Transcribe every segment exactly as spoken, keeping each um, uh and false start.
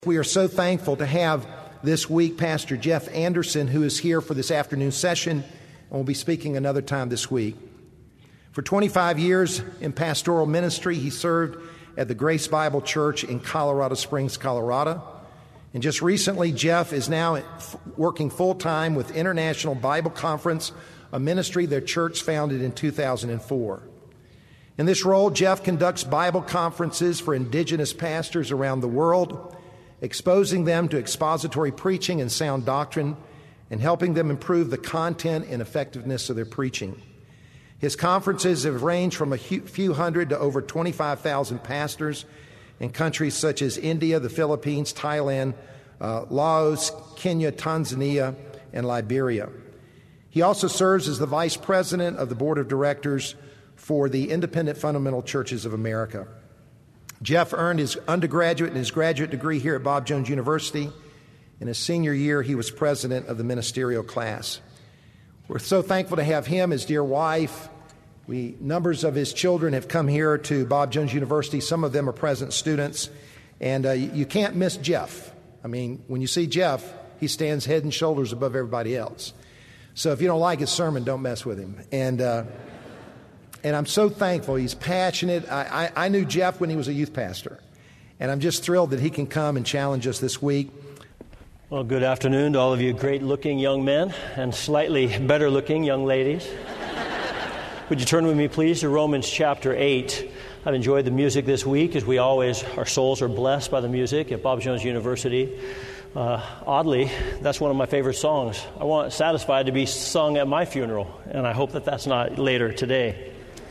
We are so thankful to have this week Pastor Jeff Anderson, who is here for this afternoon session and will be speaking another time this week. For twenty-five years in pastoral ministry, he served at the Grace Bible Church in Colorado Springs, Colorado. And just recently, Jeff is now working full-time with International Bible Conference, a ministry their church founded in two thousand four. In this role, Jeff conducts Bible conferences for indigenous pastors around the world, exposing them to expository preaching and sound doctrine, and helping them improve the content and effectiveness of their preaching. His conferences have ranged from a few hundred to over twenty-five thousand pastors in countries such as India, the Philippines, Thailand, uh, Laos, Kenya, Tanzania, and Liberia. He also serves as the vice president of the board of directors for the Independent Fundamental Churches of America. Jeff earned his undergraduate and his graduate degree here at Bob Jones University. In his senior year, he was president of the ministerial class. We're so thankful to have him, his dear wife. We, numbers of his children have come here to Bob Jones University. Some of them are present students. And uh, you, you can't miss Jeff. I mean, when you see Jeff, he stands head and shoulders above everybody else. So if you don't like his sermon, don't mess with him. And uh, and I'm so thankful. He's passionate. I, I, I knew Jeff when he was a youth pastor. And I'm just thrilled that he can come and challenge us this week. Well, good afternoon to all of you great-looking young men and slightly better-looking young ladies. Would you turn with me, please, to Romans chapter eight. I've enjoyed the music this week, as we always, our souls are blessed by the music at Bob Jones University. Uh, oddly, that's one of my favorite songs. I want Satisfied to be sung at my funeral, and I hope that that's not later today.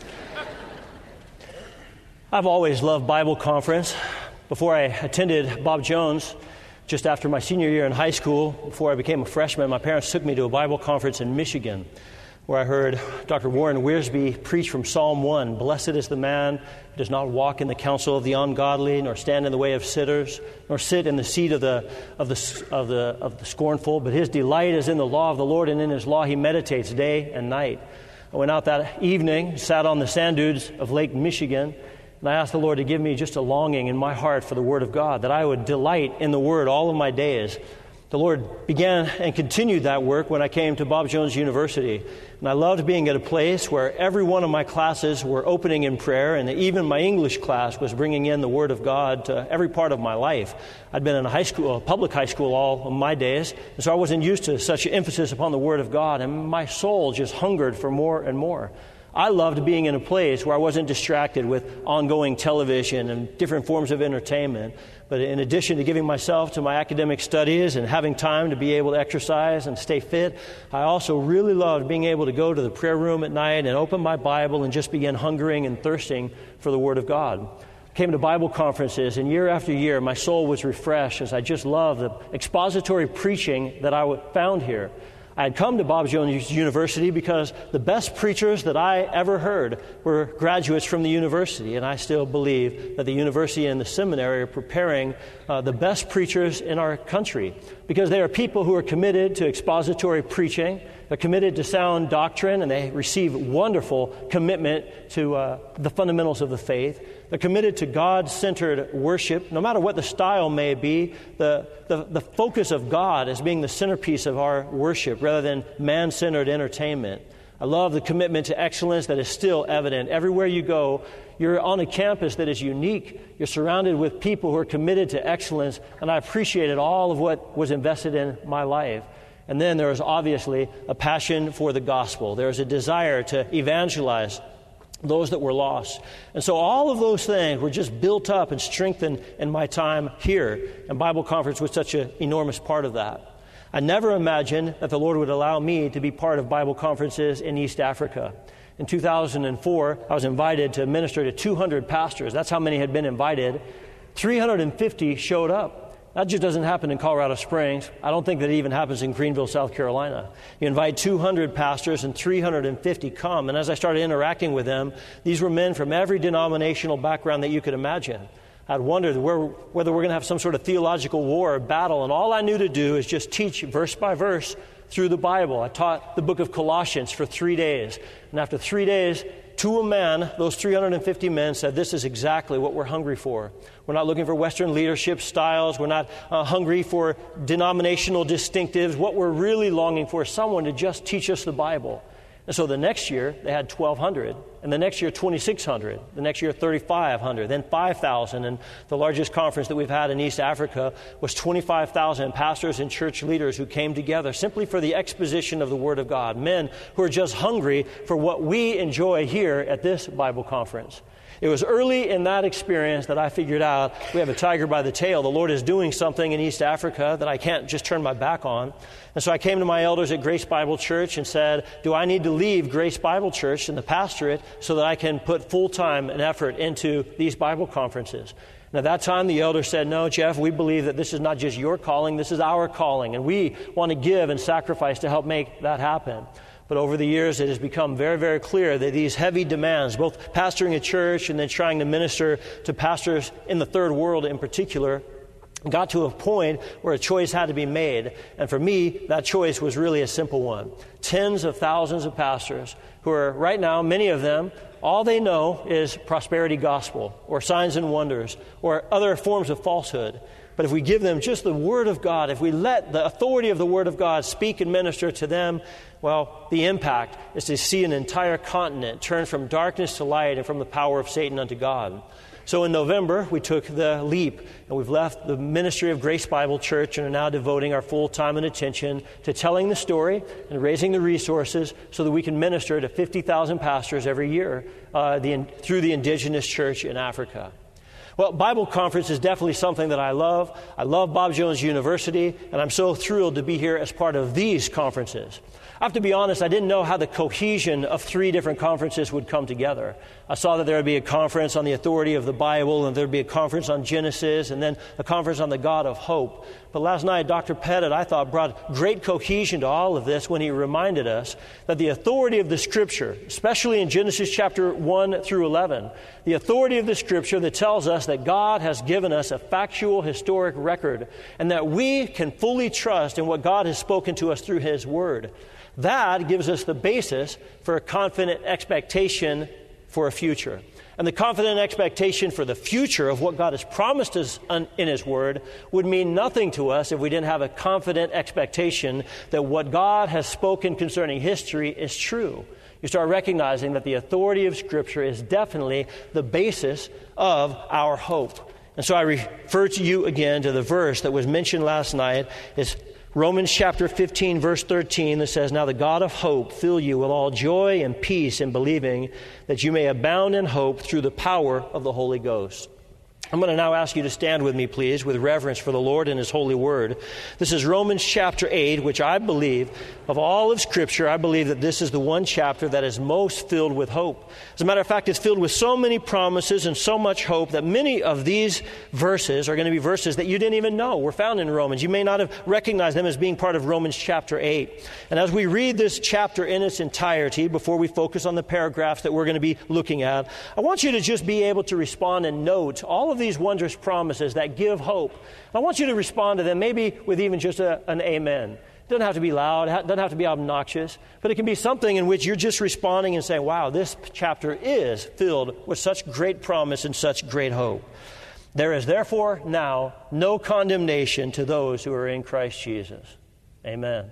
I've always loved Bible conference. Before I attended Bob Jones, just after my senior year in high school, before I became a freshman, my parents took me to a Bible conference in Michigan, where I heard Doctor Warren Wiersbe preach from Psalm one, "Blessed is the man who does not walk in the counsel of the ungodly, nor stand in the way of sinners, nor sit in the seat of the of the of the of the scornful, but his delight is in the law of the Lord, and in his law he meditates day and night." I went out that evening, sat on the sand dunes of Lake Michigan, and I asked the Lord to give me just a longing in my heart for the Word of God, that I would delight in the Word all of my days. The Lord began and continued that work when I came to Bob Jones University. And I loved being at a place where every one of my classes were opening in prayer, and even my English class was bringing in the Word of God to every part of my life. I'd been in a high school, a public high school all of my days, and so I wasn't used to such emphasis upon the Word of God, and my soul just hungered for more and more. I loved being in a place where I wasn't distracted with ongoing television and different forms of entertainment. But in addition to giving myself to my academic studies and having time to be able to exercise and stay fit, I also really loved being able to go to the prayer room at night and open my Bible and just begin hungering and thirsting for the Word of God. I came to Bible conferences, and year after year, my soul was refreshed as I just loved the expository preaching that I found here. I had come to Bob Jones University because the best preachers that I ever heard were graduates from the university, and I still believe that the university and the seminary are preparing uh, the best preachers in our country, because they are people who are committed to expository preaching, they're committed to sound doctrine, and they receive wonderful commitment to uh, the fundamentals of the faith. They're committed to God-centered worship. No matter what the style may be, the, the, the focus of God as being the centerpiece of our worship rather than man-centered entertainment. I love the commitment to excellence that is still evident. Everywhere you go, you're on a campus that is unique. You're surrounded with people who are committed to excellence, and I appreciated all of what was invested in my life. And then there is obviously a passion for the gospel. There is a desire to evangelize those that were lost. And so all of those things were just built up and strengthened in my time here. And Bible conference was such an enormous part of that. I never imagined that the Lord would allow me to be part of Bible conferences in East Africa. In two thousand four, I was invited to minister to two hundred pastors. That's how many had been invited. three hundred fifty showed up. That just doesn't happen in Colorado Springs. I don't think that it even happens in Greenville, South Carolina. You invite two hundred pastors and three hundred fifty come. And as I started interacting with them, these were men from every denominational background that you could imagine. I'd wondered where, whether we're going to have some sort of theological war or battle. And all I knew to do is just teach verse by verse through the Bible. I taught the book of Colossians for three days. And after three days, to a man, those three hundred fifty men said, this is exactly what we're hungry for. We're not looking for Western leadership styles. We're not uh, hungry for denominational distinctives. What we're really longing for is someone to just teach us the Bible. And so the next year, they had twelve hundred, and the next year, twenty-six hundred, the next year, thirty-five hundred, then five thousand, and the largest conference that we've had in East Africa was twenty-five thousand pastors and church leaders who came together simply for the exposition of the Word of God, men who are just hungry for what we enjoy here at this Bible conference. It was early in that experience that I figured out we have a tiger by the tail. The Lord is doing something in East Africa that I can't just turn my back on. And so I came to my elders at Grace Bible Church and said, do I need to leave Grace Bible Church and the pastorate so that I can put full time and effort into these Bible conferences? And at that time, the elder said, no, Jeff, we believe that this is not just your calling, this is our calling. And we want to give and sacrifice to help make that happen. But over the years, it has become very, very clear that these heavy demands, both pastoring a church and then trying to minister to pastors in the third world in particular, got to a point where a choice had to be made. And for me, that choice was really a simple one. Tens of thousands of pastors who are right now, many of them, all they know is prosperity gospel or signs and wonders or other forms of falsehood. But if we give them just the Word of God, if we let the authority of the Word of God speak and minister to them, well, the impact is to see an entire continent turn from darkness to light and from the power of Satan unto God. So in November, we took the leap, and we've left the ministry of Grace Bible Church and are now devoting our full time and attention to telling the story and raising the resources so that we can minister to fifty thousand pastors every year uh, the, through the indigenous church in Africa. Well, Bible conference is definitely something that I love. I love Bob Jones University, and I'm so thrilled to be here as part of these conferences. I have to be honest, I didn't know how the cohesion of three different conferences would come together. I saw that there would be a conference on the authority of the Bible, and there would be a conference on Genesis, and then a conference on the God of hope. But last night, Doctor Pettit, I thought, brought great cohesion to all of this when he reminded us that the authority of the Scripture, especially in Genesis chapter one through eleven, the authority of the Scripture that tells us that God has given us a factual, historic record, and that we can fully trust in what God has spoken to us through His Word. That gives us the basis for a confident expectation for a future. And the confident expectation for the future of what God has promised us in His Word would mean nothing to us if we didn't have a confident expectation that what God has spoken concerning history is true. You start recognizing that the authority of Scripture is definitely the basis of our hope. And so I refer to you again to the verse that was mentioned last night. It's Romans chapter fifteen, verse thirteen, that says, now the God of hope fill you with all joy and peace in believing, that you may abound in hope through the power of the Holy Ghost. I'm going to now ask you to stand with me, please, with reverence for the Lord and His holy word. This is Romans chapter eight, which I believe, of all of Scripture, I believe that this is the one chapter that is most filled with hope. As a matter of fact, it's filled with so many promises and so much hope that many of these verses are going to be verses that you didn't even know were found in Romans. You may not have recognized them as being part of Romans chapter eight. And as we read this chapter in its entirety, before we focus on the paragraphs that we're going to be looking at, I want you to just be able to respond and note all of these wondrous promises that give hope. I want you to respond to them, maybe with even just a, an amen. It doesn't have to be loud, it doesn't have to be obnoxious, but it can be something in which you're just responding and saying, wow, this chapter is filled with such great promise and such great hope. There is therefore now no condemnation to those who are in Christ Jesus. Amen.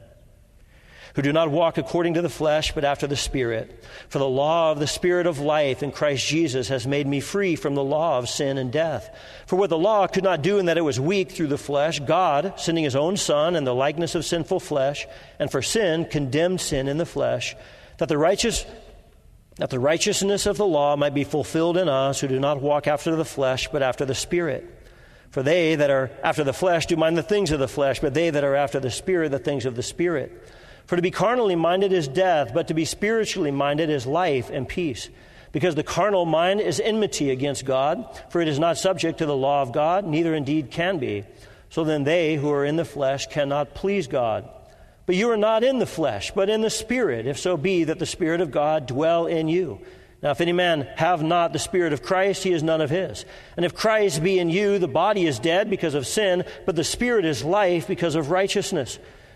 Who do not walk according to the flesh, but after the Spirit. For the law of the Spirit of life in Christ Jesus has made me free from the law of sin and death. For what the law could not do in that it was weak through the flesh, God, sending His own Son in the likeness of sinful flesh, and for sin condemned sin in the flesh, that the righteous that the righteousness of the law might be fulfilled in us who do not walk after the flesh, but after the Spirit. For they that are after the flesh do mind the things of the flesh, but they that are after the Spirit, the things of the Spirit. For to be carnally minded is death, but to be spiritually minded is life and peace. Because the carnal mind is enmity against God, for it is not subject to the law of God, neither indeed can be. So then they who are in the flesh cannot please God. But you are not in the flesh, but in the Spirit, if so be that the Spirit of God dwell in you. Now, if any man have not the Spirit of Christ, he is none of his. And if Christ be in you, the body is dead because of sin, but the Spirit is life because of righteousness.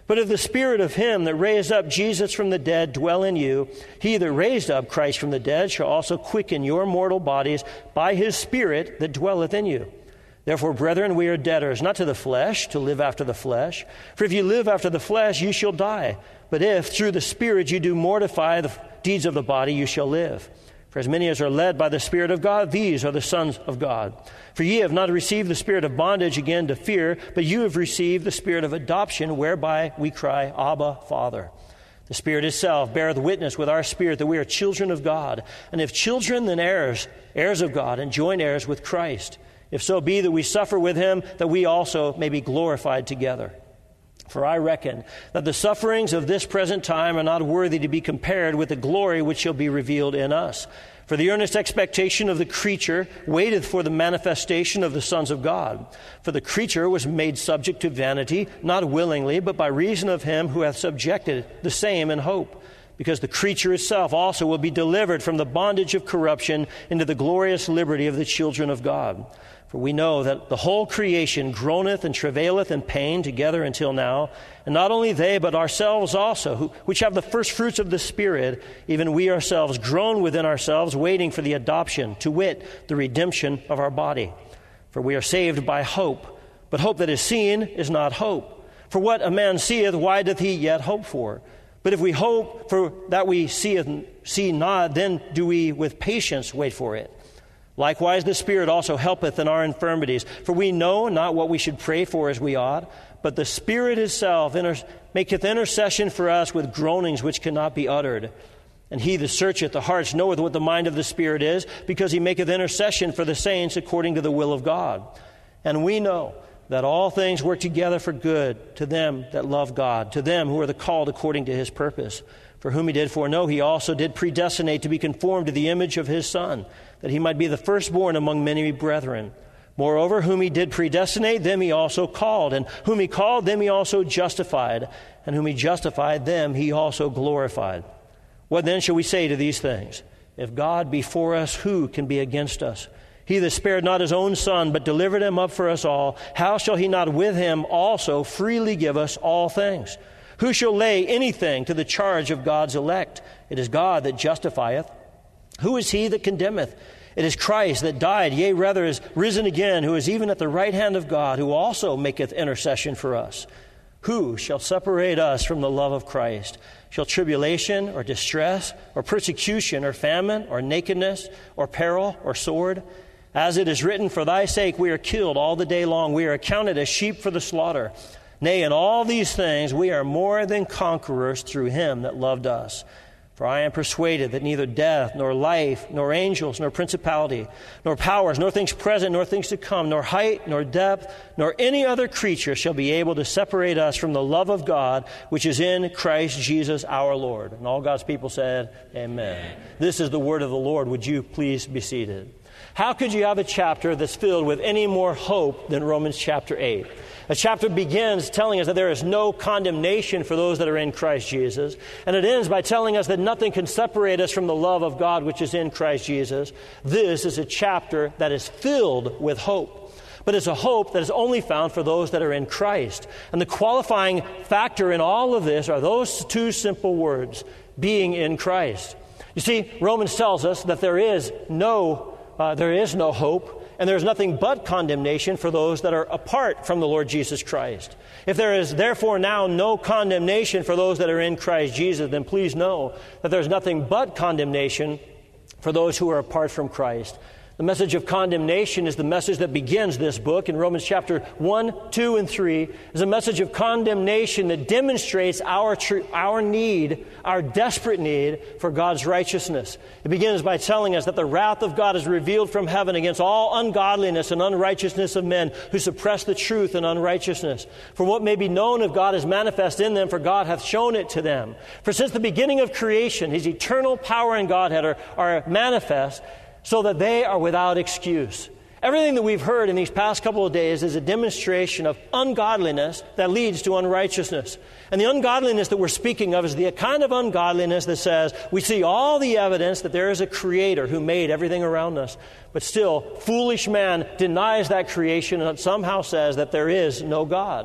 But if the Spirit of him that raised up Jesus from the dead dwell in you, he that raised up Christ from the dead shall also quicken your mortal bodies by his Spirit that dwelleth in you. Therefore, brethren, we are debtors, not to the flesh, to live after the flesh. For if you live after the flesh, you shall die. But if through the Spirit you do mortify the deeds of the body, you shall live. For as many as are led by the Spirit of God, these are the sons of God. For ye have not received the spirit of bondage again to fear, but you have received the Spirit of adoption, whereby we cry, Abba, Father. The Spirit itself beareth witness with our spirit that we are children of God. And if children, then heirs, heirs of God, and joint heirs with Christ. If so be that we suffer with him, that we also may be glorified together. For I reckon that the sufferings of this present time are not worthy to be compared with the glory which shall be revealed in us. For the earnest expectation of the creature waiteth for the manifestation of the sons of God. For the creature was made subject to vanity, not willingly, but by reason of him who hath subjected the same in hope. Because the creature itself also will be delivered from the bondage of corruption into the glorious liberty of the children of God. For we know that the whole creation groaneth and travaileth in pain together until now. And not only they, but ourselves also, who, which have the first fruits of the Spirit, even we ourselves groan within ourselves, waiting for the adoption, to wit, the redemption of our body. For we are saved by hope. But hope that is seen is not hope. For what a man seeth, why doth he yet hope for? But if we hope for that we seeth, see not, then do we with patience wait for it. Likewise, the Spirit also helpeth in our infirmities. For we know not what we should pray for as we ought, but the Spirit itself inter- maketh intercession for us with groanings which cannot be uttered. And he that searcheth the hearts knoweth what the mind of the Spirit is, because he maketh intercession for the saints according to the will of God. And we know that all things work together for good to them that love God, to them who are the called according to his purpose. For whom he did foreknow, he also did predestinate to be conformed to the image of his Son, that he might be the firstborn among many brethren. Moreover, whom he did predestinate, them he also called. And whom he called, them he also justified. And whom he justified, them he also glorified. What then shall we say to these things? If God be for us, who can be against us? He that spared not his own Son, but delivered him up for us all, how shall he not with him also freely give us all things? Who shall lay anything to the charge of God's elect? It is God that justifieth. Who is he that condemneth? It is Christ that died, yea, rather is risen again, who is even at the right hand of God, who also maketh intercession for us. Who shall separate us from the love of Christ? Shall tribulation, or distress, or persecution, or famine, or nakedness, or peril, or sword? As it is written, for thy sake we are killed all the day long. We are accounted as sheep for the slaughter. Nay, in all these things we are more than conquerors through him that loved us. For I am persuaded that neither death, nor life, nor angels, nor principality, nor powers, nor things present, nor things to come, nor height, nor depth, nor any other creature shall be able to separate us from the love of God, which is in Christ Jesus our Lord. And all God's people said, Amen. This is the word of the Lord. Would you please be seated? How could you have a chapter that's filled with any more hope than Romans chapter eight? A chapter begins telling us that there is no condemnation for those that are in Christ Jesus. And it ends by telling us that nothing can separate us from the love of God which is in Christ Jesus. This is a chapter that is filled with hope. But it's a hope that is only found for those that are in Christ. And the qualifying factor in all of this are those two simple words, being in Christ. You see, Romans tells us that there is no, uh, there is no hope. And there is nothing but condemnation for those that are apart from the Lord Jesus Christ. If there is therefore now no condemnation for those that are in Christ Jesus, then please know that there is nothing but condemnation for those who are apart from Christ. The message of condemnation is the message that begins this book in Romans chapter one, two, and three. Is a message of condemnation that demonstrates our tr- our need, our desperate need for God's righteousness. It begins by telling us that the wrath of God is revealed from heaven against all ungodliness and unrighteousness of men who suppress the truth in unrighteousness. For what may be known of God is manifest in them, for God hath shown it to them. For since the beginning of creation, his eternal power and Godhead are, are manifest, so that they are without excuse. Everything that we've heard in these past couple of days is a demonstration of ungodliness that leads to unrighteousness. And the ungodliness that we're speaking of is the kind of ungodliness that says we see all the evidence that there is a creator who made everything around us. But still, foolish man denies that creation and somehow says that there is no God.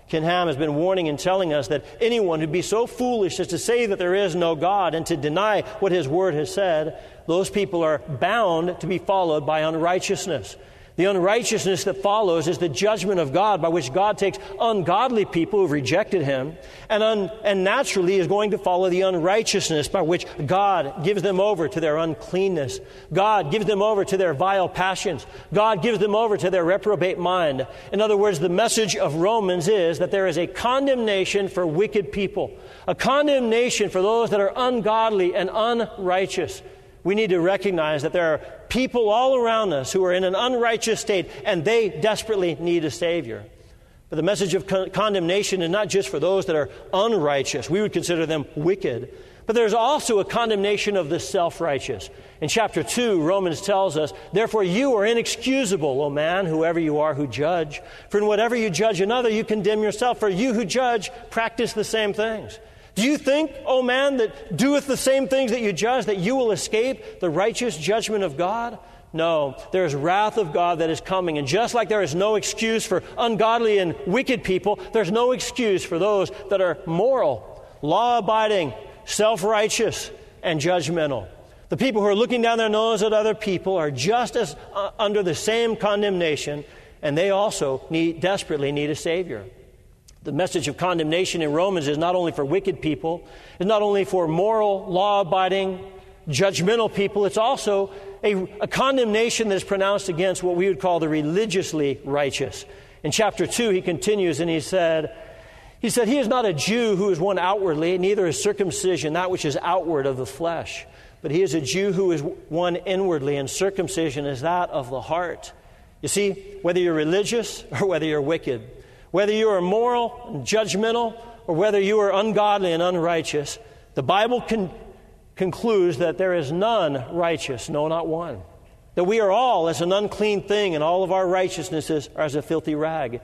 Ken Ham has been warning and telling us that anyone who'd be so foolish as to say that there is no God and to deny what His Word has said, those people are bound to be followed by unrighteousness. The unrighteousness that follows is the judgment of God by which God takes ungodly people who've rejected Him and, un, and naturally is going to follow the unrighteousness by which God gives them over to their uncleanness. God gives them over to their vile passions. God gives them over to their reprobate mind. In other words, the message of Romans is that there is a condemnation for wicked people, a condemnation for those that are ungodly and unrighteous. We need to recognize that there are people all around us who are in an unrighteous state, and they desperately need a Savior. But the message of con- condemnation is not just for those that are unrighteous. We would consider them wicked. But there's also a condemnation of the self-righteous. In chapter two, Romans tells us, "Therefore you are inexcusable, O man, whoever you are who judge. For in whatever you judge another, you condemn yourself. For you who judge practice the same things. Do you think, O man, that doeth the same things that you judge, that you will escape the righteous judgment of God? No, there is wrath of God that is coming. And just like there is no excuse for ungodly and wicked people, there's no excuse for those that are moral, law-abiding, self-righteous, and judgmental. The people who are looking down their nose at other people are just as uh, under the same condemnation, and they also need desperately need a Savior. The message of condemnation in Romans is not only for wicked people, it's not only for moral, law-abiding, judgmental people, it's also a, a condemnation that is pronounced against what we would call the religiously righteous. In chapter two, he continues and he said, he said, "He is not a Jew who is one outwardly, neither is circumcision that which is outward of the flesh. But he is a Jew who is one inwardly, and circumcision is that of the heart." You see, whether you're religious or whether you're wicked, whether you are moral and judgmental or whether you are ungodly and unrighteous, the Bible con- concludes that there is none righteous, no, not one. That we are all as an unclean thing, and all of our righteousnesses are as a filthy rag.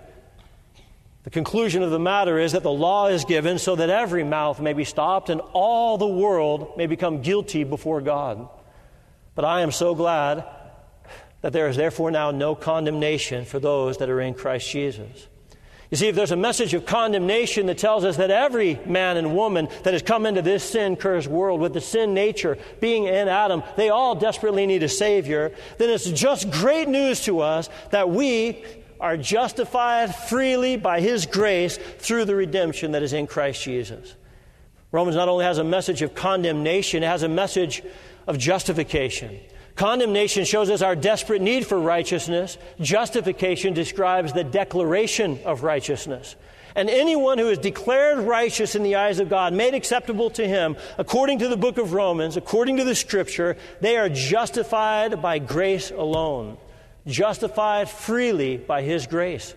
The conclusion of the matter is that the law is given so that every mouth may be stopped and all the world may become guilty before God. But I am so glad that there is therefore now no condemnation for those that are in Christ Jesus. You see, if there's a message of condemnation that tells us that every man and woman that has come into this sin-cursed world with the sin nature being in Adam, they all desperately need a Savior, then it's just great news to us that we are justified freely by His grace through the redemption that is in Christ Jesus. Romans not only has a message of condemnation, it has a message of justification. Condemnation shows us our desperate need for righteousness. Justification describes the declaration of righteousness. And anyone who is declared righteous in the eyes of God, made acceptable to Him, according to the book of Romans, according to the Scripture, they are justified by grace alone. Justified freely by His grace.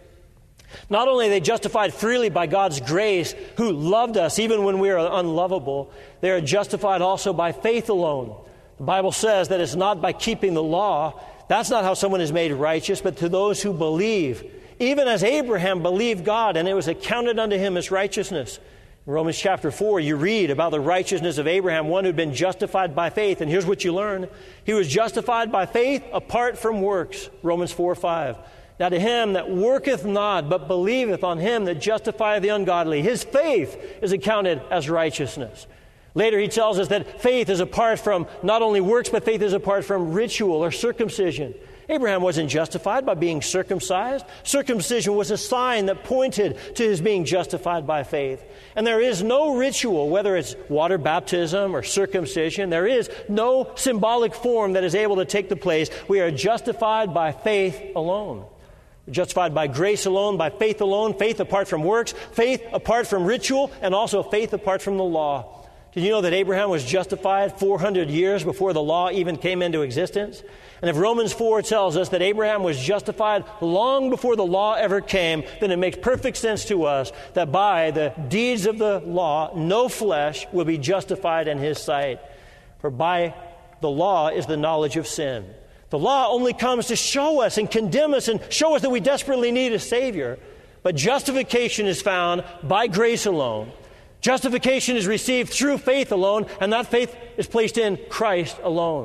Not only are they justified freely by God's grace, who loved us even when we are unlovable, they are justified also by faith alone. The Bible says that it's not by keeping the law. That's not how someone is made righteous, but to those who believe. Even as Abraham believed God, and it was accounted unto him as righteousness. In Romans chapter four, you read about the righteousness of Abraham, one who'd been justified by faith. And here's what you learn. He was justified by faith apart from works. Romans four five. Now to him that worketh not, but believeth on Him that justifieth the ungodly, his faith is accounted as righteousness. Later he tells us that faith is apart from not only works, but faith is apart from ritual or circumcision. Abraham wasn't justified by being circumcised. Circumcision was a sign that pointed to his being justified by faith. And there is no ritual, whether it's water baptism or circumcision, there is no symbolic form that is able to take the place. We are justified by faith alone. We're justified by grace alone, by faith alone, faith apart from works, faith apart from ritual, and also faith apart from the law. Did you know that Abraham was justified four hundred years before the law even came into existence? And if Romans four tells us that Abraham was justified long before the law ever came, then it makes perfect sense to us that by the deeds of the law, no flesh will be justified in His sight. For by the law is the knowledge of sin. The law only comes to show us and condemn us and show us that we desperately need a Savior. But justification is found by grace alone. Justification is received through faith alone, and that faith is placed in Christ alone.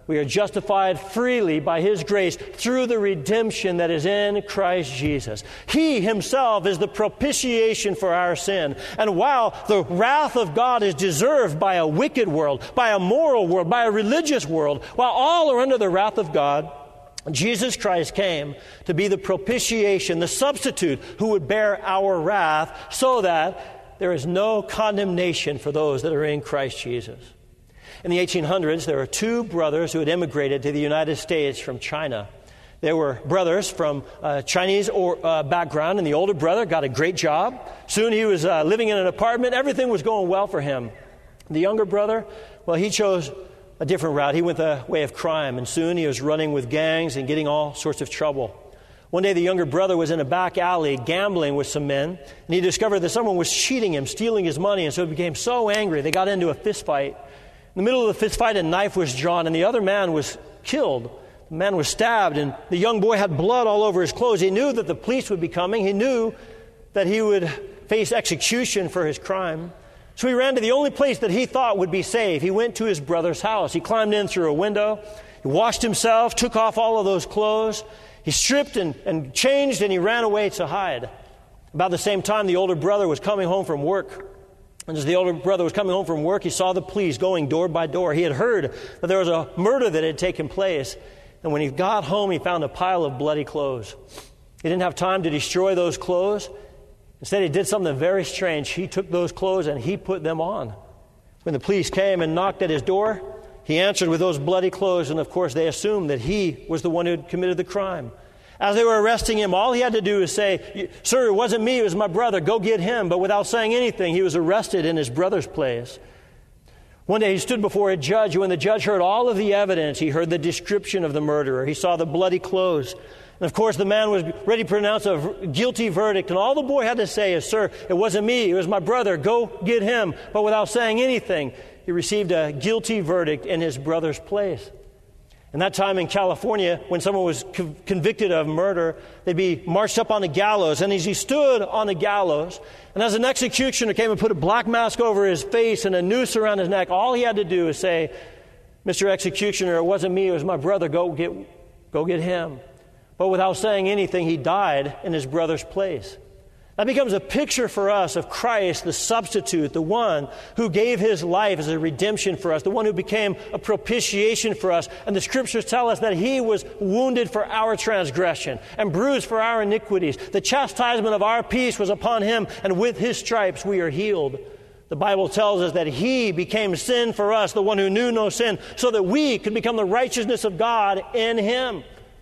We are justified freely by His grace through the redemption that is in Christ Jesus. He Himself is the propitiation for our sin. And while the wrath of God is deserved by a wicked world, by a moral world, by a religious world, while all are under the wrath of God, Jesus Christ came to be the propitiation, the substitute who would bear our wrath so that there is no condemnation for those that are in Christ Jesus. In the eighteen hundreds, there were two brothers who had immigrated to the United States from China. They were brothers from a Chinese or, uh, background, and the older brother got a great job. Soon he was uh, living in an apartment. Everything was going well for him. The younger brother, well, he chose a different route. He went the way of crime, and soon he was running with gangs and getting all sorts of trouble. One day, the younger brother was in a back alley gambling with some men, and he discovered that someone was cheating him, stealing his money, and so he became so angry. They got into a fist fight. In the middle of the fist fight, a knife was drawn, and the other man was killed. The man was stabbed, and the young boy had blood all over his clothes. He knew that the police would be coming. He knew that he would face execution for his crime. So he ran to the only place that he thought would be safe. He went to his brother's house. He climbed in through a window. He washed himself, took off all of those clothes. He stripped and, and changed, and he ran away to hide. About the same time, the older brother was coming home from work. And as the older brother was coming home from work, he saw the police going door by door. He had heard that there was a murder that had taken place. And when he got home, he found a pile of bloody clothes. He didn't have time to destroy those clothes. Instead, he did something very strange. He took those clothes and he put them on. When the police came and knocked at his door, he answered with those bloody clothes. And of course, they assumed that he was the one who had committed the crime. As they were arresting him, all he had to do was say, "Sir, it wasn't me, it was my brother. Go get him." But without saying anything, he was arrested in his brother's place. One day he stood before a judge. When the judge heard all of the evidence, he heard the description of the murderer. He saw the bloody clothes. And of course, the man was ready to pronounce a guilty verdict. And all the boy had to say is, "Sir, it wasn't me, it was my brother. Go get him." But without saying anything, he received a guilty verdict in his brother's place. And that time in California, when someone was co- convicted of murder, they'd be marched up on a gallows. And as he stood on the gallows, and as an executioner came and put a black mask over his face and a noose around his neck, all he had to do is say, "Mister Executioner, it wasn't me, it was my brother. Go get, go get him." But without saying anything, he died in his brother's place. That becomes a picture for us of Christ, the substitute, the one who gave his life as a redemption for us, the one who became a propitiation for us. And the scriptures tell us that he was wounded for our transgression and bruised for our iniquities. The chastisement of our peace was upon him, and with his stripes we are healed. The Bible tells us that he became sin for us, the one who knew no sin, so that we could become the righteousness of God in him.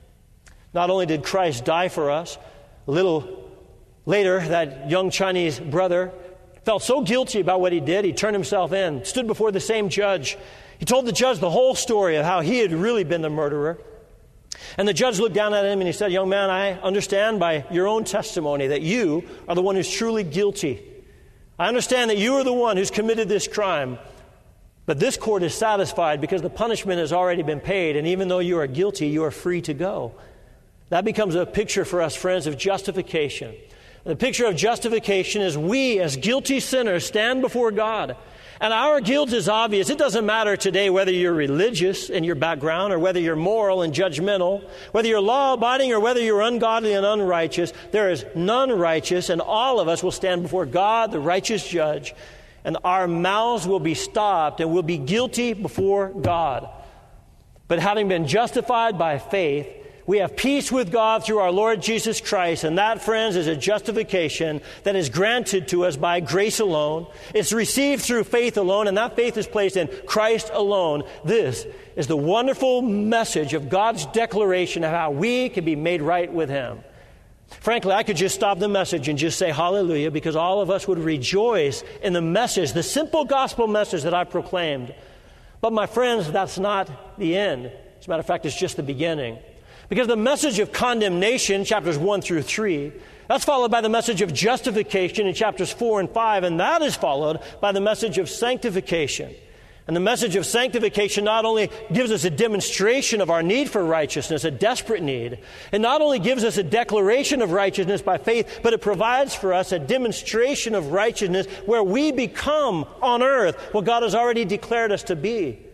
Not only did Christ die for us, a little later, that young Chinese brother felt so guilty about what he did, he turned himself in, stood before the same judge. He told the judge the whole story of how he had really been the murderer. And the judge looked down at him and he said, "Young man, I understand by your own testimony that you are the one who's truly guilty. I understand that you are the one who's committed this crime. But this court is satisfied because the punishment has already been paid, and even though you are guilty, you are free to go." That becomes a picture for us, friends, of justification. The picture of justification is we, as guilty sinners, stand before God. And our guilt is obvious. It doesn't matter today whether you're religious in your background or whether you're moral and judgmental, whether you're law-abiding or whether you're ungodly and unrighteous. There is none righteous, and all of us will stand before God, the righteous judge, and our mouths will be stopped and we'll be guilty before God. But having been justified by faith, we have peace with God through our Lord Jesus Christ, and that, friends, is a justification that is granted to us by grace alone. It's received through faith alone, and that faith is placed in Christ alone. This is the wonderful message of God's declaration of how we can be made right with him. Frankly, I could just stop the message and just say hallelujah, because all of us would rejoice in the message, the simple gospel message that I proclaimed. But my friends, that's not the end. As a matter of fact, it's just the beginning. Because the message of condemnation, chapters one through three, that's followed by the message of justification in chapters four and five, and that is followed by the message of sanctification. And the message of sanctification not only gives us a demonstration of our need for righteousness, a desperate need, it not only gives us a declaration of righteousness by faith, but it provides for us a demonstration of righteousness where we become on earth what God has already declared us to be.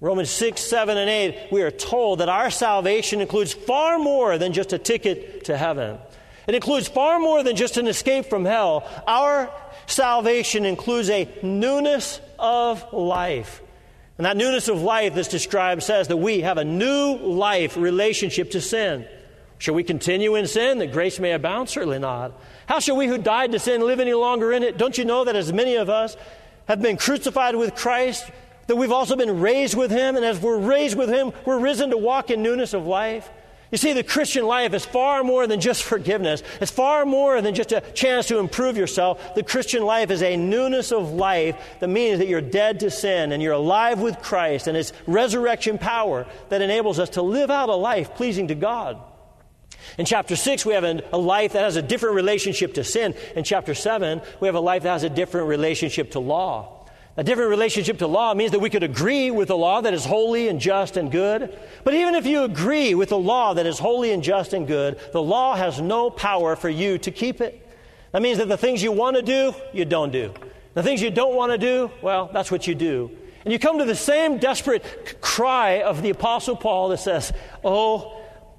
Romans six, seven, and eight, we are told that our salvation includes far more than just a ticket to heaven. It includes far more than just an escape from hell. Our salvation includes a newness of life. And that newness of life that's described says that we have a new life relationship to sin. Shall we continue in sin that grace may abound? Certainly not. How shall we who died to sin live any longer in it? Don't you know that as many of us have been crucified with Christ, that we've also been raised with Him, and as we're raised with Him, we're risen to walk in newness of life? You see, the Christian life is far more than just forgiveness. It's far more than just a chance to improve yourself. The Christian life is a newness of life that means that you're dead to sin and you're alive with Christ, and it's resurrection power that enables us to live out a life pleasing to God. In chapter six, we have a life that has a different relationship to sin. In chapter seven, we have a life that has a different relationship to law. A different relationship to law means that we could agree with the law that is holy and just and good. But even if you agree with the law that is holy and just and good, the law has no power for you to keep it. That means that the things you want to do, you don't do. The things you don't want to do, well, that's what you do. And you come to the same desperate c- cry of the Apostle Paul that says, oh,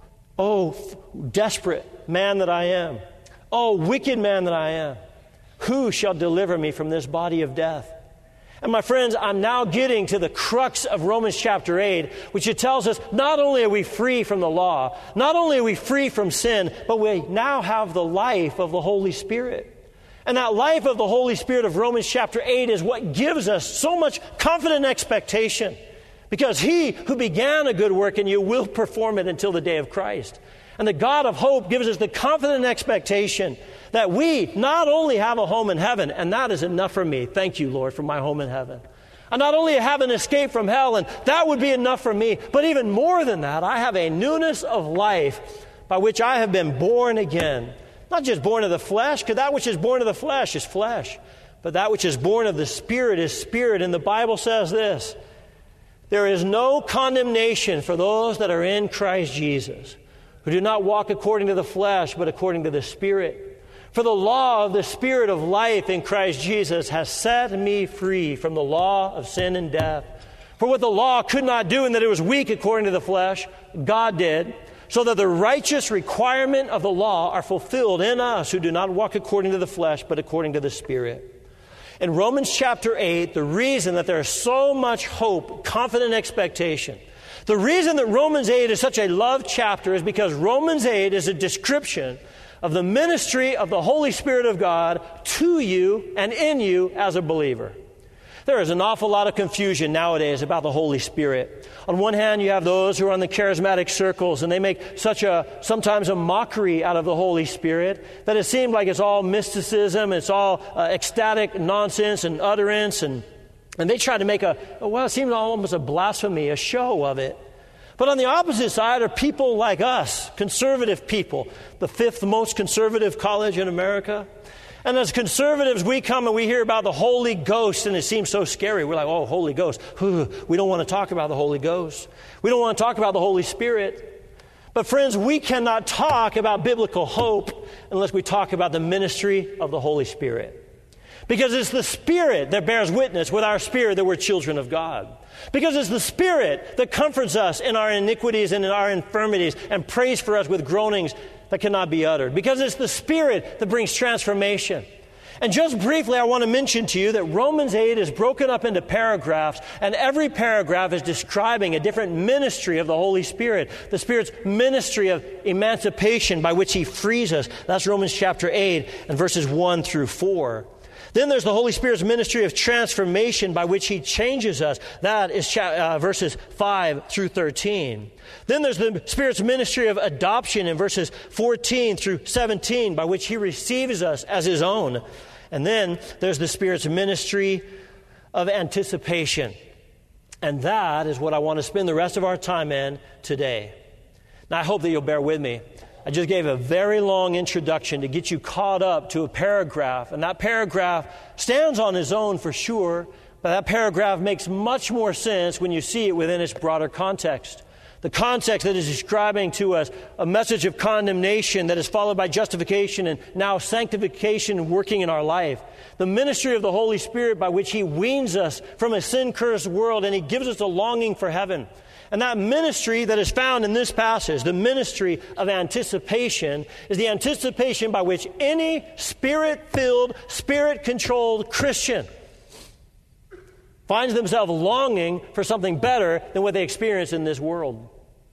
oh, desperate man that I am. Oh, wicked man that I am. Who shall deliver me from this body of death? And my friends, I'm now getting to the crux of Romans chapter eight, which it tells us not only are we free from the law, not only are we free from sin, but we now have the life of the Holy Spirit. And that life of the Holy Spirit of Romans chapter eight is what gives us so much confident expectation. Because He who began a good work in you will perform it until the day of Christ. And the God of hope gives us the confident expectation that we not only have a home in heaven, and that is enough for me. Thank you, Lord, for my home in heaven. I not only have an escape from hell, and that would be enough for me, but even more than that, I have a newness of life by which I have been born again. Not just born of the flesh, because that which is born of the flesh is flesh, but that which is born of the Spirit is spirit. And the Bible says this: there is no condemnation for those that are in Christ Jesus, who do not walk according to the flesh, but according to the Spirit. For the law of the Spirit of life in Christ Jesus has set me free from the law of sin and death. For what the law could not do, in that it was weak according to the flesh, God did, so that the righteous requirement of the law are fulfilled in us who do not walk according to the flesh, but according to the Spirit. In Romans chapter eight, the reason that there is so much hope, confident expectation, the reason that Romans eight is such a loved chapter is because Romans eight is a description of the ministry of the Holy Spirit of God to you and in you as a believer. There is an awful lot of confusion nowadays about the Holy Spirit. On one hand, you have those who are on the charismatic circles, and they make such a, sometimes a mockery out of the Holy Spirit, that it seems like it's all mysticism, it's all uh, ecstatic nonsense and utterance, and, and they try to make a, well, it seems almost a blasphemy, a show of it. But on the opposite side are people like us, conservative people, the fifth most conservative college in America. And as conservatives, we come and we hear about the Holy Ghost, and it seems so scary. We're like, oh, Holy Ghost. We don't want to talk about the Holy Ghost. We don't want to talk about the Holy Spirit. But friends, we cannot talk about biblical hope unless we talk about the ministry of the Holy Spirit. Because it's the Spirit that bears witness with our spirit that we're children of God. Because it's the Spirit that comforts us in our iniquities and in our infirmities and prays for us with groanings that cannot be uttered. Because it's the Spirit that brings transformation. And just briefly, I want to mention to you that Romans eight is broken up into paragraphs, and every paragraph is describing a different ministry of the Holy Spirit. The Spirit's ministry of emancipation by which He frees us. That's Romans chapter eight and verses one through four. Then there's the Holy Spirit's ministry of transformation by which He changes us. That is cha- uh, verses five through thirteen. Then there's the Spirit's ministry of adoption in verses fourteen through seventeen, by which He receives us as His own. And then there's the Spirit's ministry of anticipation. And that is what I want to spend the rest of our time in today. Now, I hope that you'll bear with me. I just gave a very long introduction to get you caught up to a paragraph. And that paragraph stands on its own for sure, but that paragraph makes much more sense when you see it within its broader context. The context that is describing to us a message of condemnation that is followed by justification and now sanctification working in our life. The ministry of the Holy Spirit by which He weans us from a sin-cursed world and He gives us a longing for heaven. And that ministry that is found in this passage, the ministry of anticipation, is the anticipation by which any Spirit-filled, Spirit-controlled Christian finds themselves longing for something better than what they experience in this world.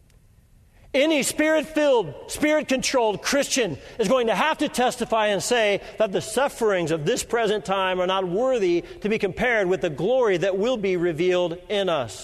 Any Spirit-filled, Spirit-controlled Christian is going to have to testify and say that the sufferings of this present time are not worthy to be compared with the glory that will be revealed in us.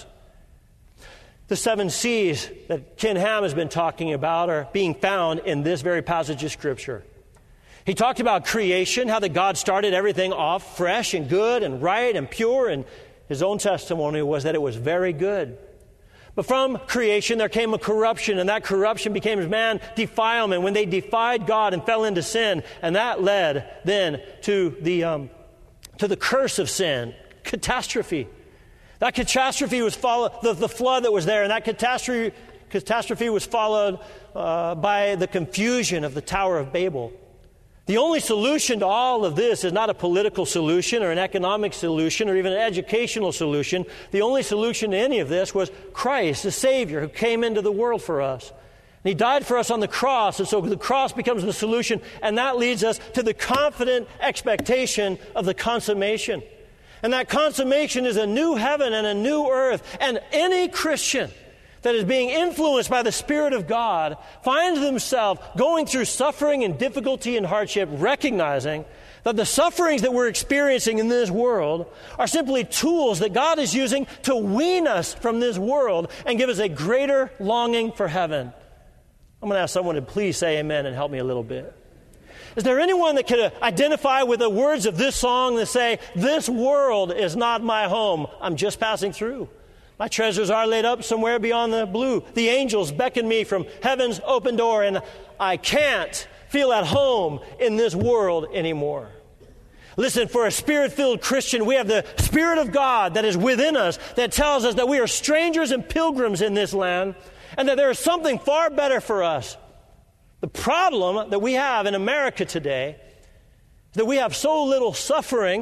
The seven C's that Ken Ham has been talking about are being found in this very passage of Scripture. He talked about creation, how that God started everything off fresh and good and right and pure, and his own testimony was that it was very good. But from creation there came a corruption, and that corruption became man defilement when they defied God and fell into sin, and that led then to the um, to the curse of sin, catastrophe. That catastrophe was followed, the, the flood that was there, and that catastrophe, catastrophe was followed uh, by the confusion of the Tower of Babel. The only solution to all of this is not a political solution or an economic solution or even an educational solution. The only solution to any of this was Christ, the Savior, who came into the world for us. And He died for us on the cross, and so the cross becomes the solution, and that leads us to the confident expectation of the consummation. And that consummation is a new heaven and a new earth. And any Christian that is being influenced by the Spirit of God finds themselves going through suffering and difficulty and hardship, recognizing that the sufferings that we're experiencing in this world are simply tools that God is using to wean us from this world and give us a greater longing for heaven. I'm going to ask someone to please say amen and help me a little bit. Is there anyone that could identify with the words of this song that say, "This world is not my home, I'm just passing through. My treasures are laid up somewhere beyond the blue. The angels beckon me from heaven's open door, and I can't feel at home in this world anymore." Listen, for a Spirit-filled Christian, we have the Spirit of God that is within us that tells us that we are strangers and pilgrims in this land and that there is something far better for us. The problem that we have in America today is that we have so little suffering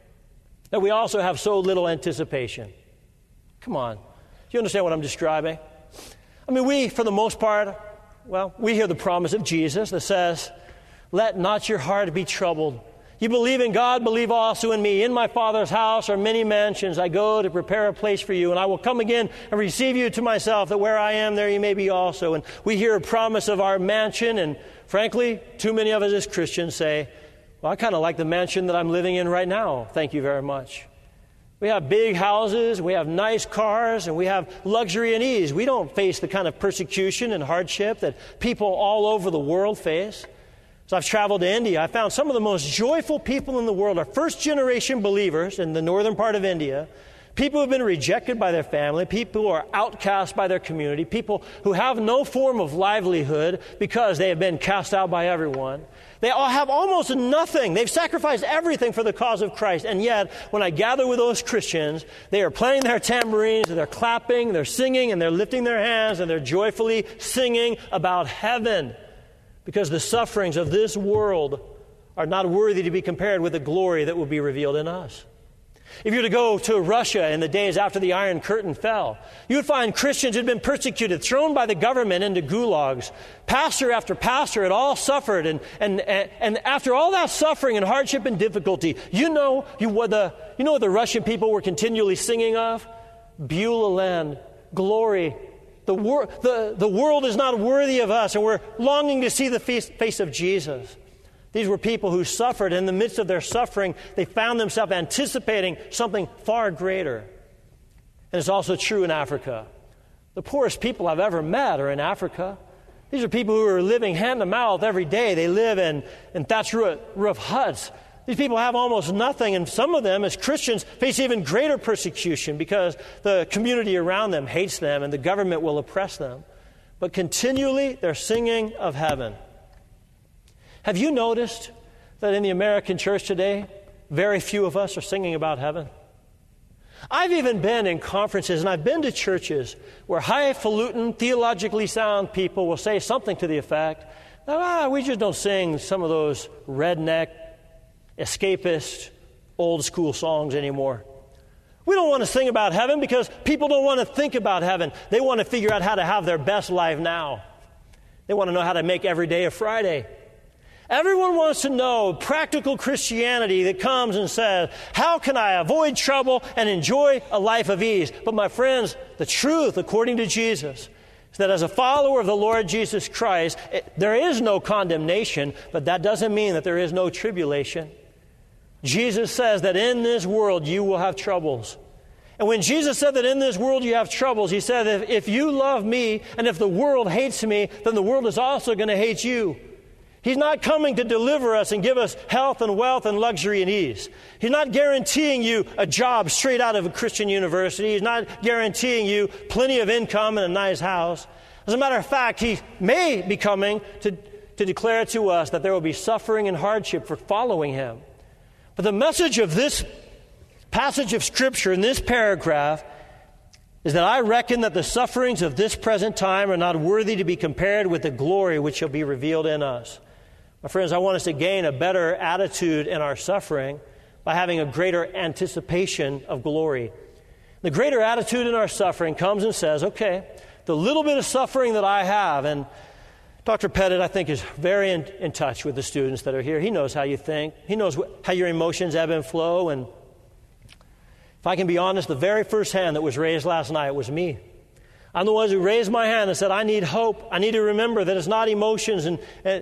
that we also have so little anticipation. Come on. Do you understand what I'm describing? I mean, we, for the most part, well, we hear the promise of Jesus that says, "Let not your heart be troubled. You believe in God, believe also in me. In my Father's house are many mansions. I go to prepare a place for you, and I will come again and receive you to myself, that where I am, there you may be also." And we hear a promise of our mansion, and frankly, too many of us as Christians say, "Well, I kind of like the mansion that I'm living in right now. Thank you very much." We have big houses, we have nice cars, and we have luxury and ease. We don't face the kind of persecution and hardship that people all over the world face. So I've traveled to India. I found some of the most joyful people in the world are first-generation believers in the northern part of India, people who have been rejected by their family, people who are outcast by their community, people who have no form of livelihood because they have been cast out by everyone. They all have almost nothing. They've sacrificed everything for the cause of Christ. And yet, when I gather with those Christians, they are playing their tambourines, and they're clapping, they're singing, and they're lifting their hands, and they're joyfully singing about heaven. Because the sufferings of this world are not worthy to be compared with the glory that will be revealed in us. If you were to go to Russia in the days after the Iron Curtain fell, you would find Christians who had been persecuted, thrown by the government into gulags. Pastor after pastor had all suffered, and, and, and after all that suffering and hardship and difficulty, you know, you, what the, you know what the Russian people were continually singing of? Beulah land, glory. The, wor- the, the world is not worthy of us, and we're longing to see the face, face of Jesus. These were people who suffered. In the midst of their suffering, they found themselves anticipating something far greater. And it's also true in Africa. The poorest people I've ever met are in Africa. These are people who are living hand to mouth every day. They live in, in thatched roof huts. These people have almost nothing, and some of them, as Christians, face even greater persecution because the community around them hates them and the government will oppress them. But continually, they're singing of heaven. Have you noticed that in the American church today, very few of us are singing about heaven? I've even been in conferences, and I've been to churches where highfalutin, theologically sound people will say something to the effect, ah, we just don't sing some of those redneck, escapist, old school songs anymore. We don't want to sing about heaven because people don't want to think about heaven. They want to figure out how to have their best life now. They want to know how to make every day a Friday. Everyone wants to know practical Christianity that comes and says, how can I avoid trouble and enjoy a life of ease? But my friends, the truth, according to Jesus, is that as a follower of the Lord Jesus Christ, it, there is no condemnation, but that doesn't mean that there is no tribulation. Jesus says that in this world you will have troubles. And when Jesus said that in this world you have troubles, he said, if, if you love me and if the world hates me, then the world is also going to hate you. He's not coming to deliver us and give us health and wealth and luxury and ease. He's not guaranteeing you a job straight out of a Christian university. He's not guaranteeing you plenty of income and a nice house. As a matter of fact, he may be coming to, to declare to us that there will be suffering and hardship for following him. But the message of this passage of Scripture in this paragraph is that I reckon that the sufferings of this present time are not worthy to be compared with the glory which shall be revealed in us. My friends, I want us to gain a better attitude in our suffering by having a greater anticipation of glory. The greater attitude in our suffering comes and says, okay, the little bit of suffering that I have, and Doctor Pettit, I think, is very in, in touch with the students that are here. He knows how you think. He knows wh- how your emotions ebb and flow. And if I can be honest, the very first hand that was raised last night was me. I'm the one who raised my hand and said, I need hope. I need to remember that it's not emotions and, and